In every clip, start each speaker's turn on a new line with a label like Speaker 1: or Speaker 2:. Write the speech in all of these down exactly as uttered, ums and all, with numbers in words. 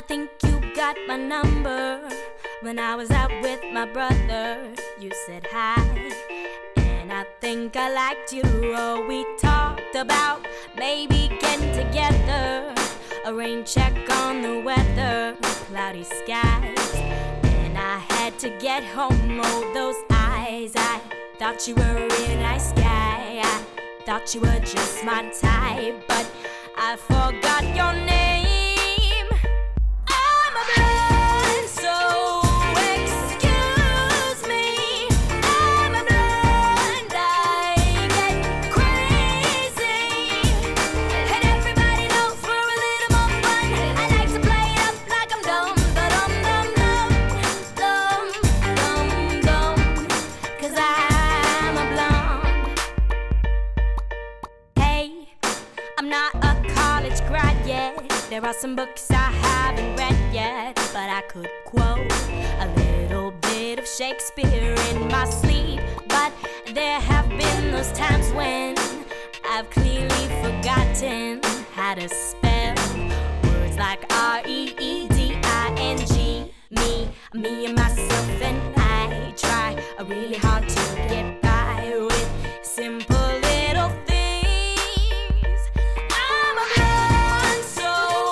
Speaker 1: think you got my number. When I was out with my brother, you said hi, and I think I liked you. Oh, we talked about maybe getting together, a rain check on the weather, cloudy skies, and I had to get home. Oh, those eyes, I thought you were a real nice guy. I thought you were just my type, but I forgot your name. I'm a blind, so excuse me. I'm a blind, I get crazy, and everybody knows for a little more fun, I like to play it up like I'm dumb, but I'm dumb, dumb, dumb, dumb, dumb, 'cause I'm a blonde. Hey, I'm not a college grad yet. There are some books I haven't read yet, but I could quote a little bit of Shakespeare in my sleep. But there have been those times when I've clearly forgotten how to spell words like R E E D I N G. Me, me and myself and I try really hard to get by with simple little things. I'm a blonde, so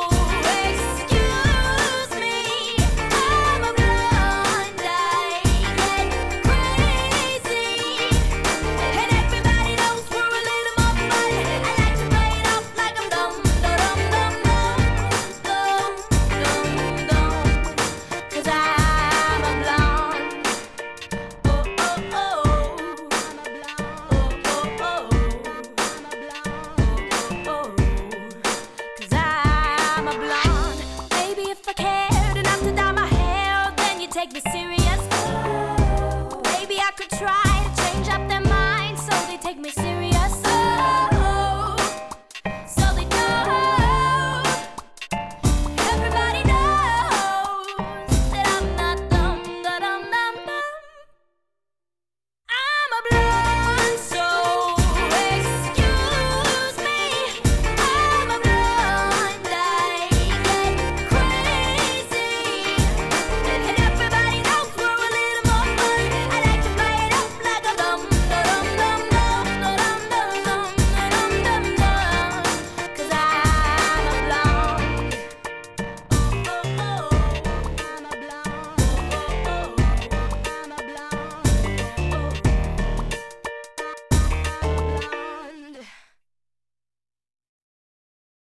Speaker 1: excuse me. I'm a blonde, I get crazy, and everybody knows for a little more fun, I like to play it off like I'm dumb, dumb, dumb, dumb, dumb, dumb, dumb, 'cause I'm a blonde. Oh, oh, oh, I'm a blonde. Oh, oh, oh, I'm a blonde. Oh, oh, oh, 'cause I'm a blonde. Baby, if I cared enough to dye my hair, then you take me serious.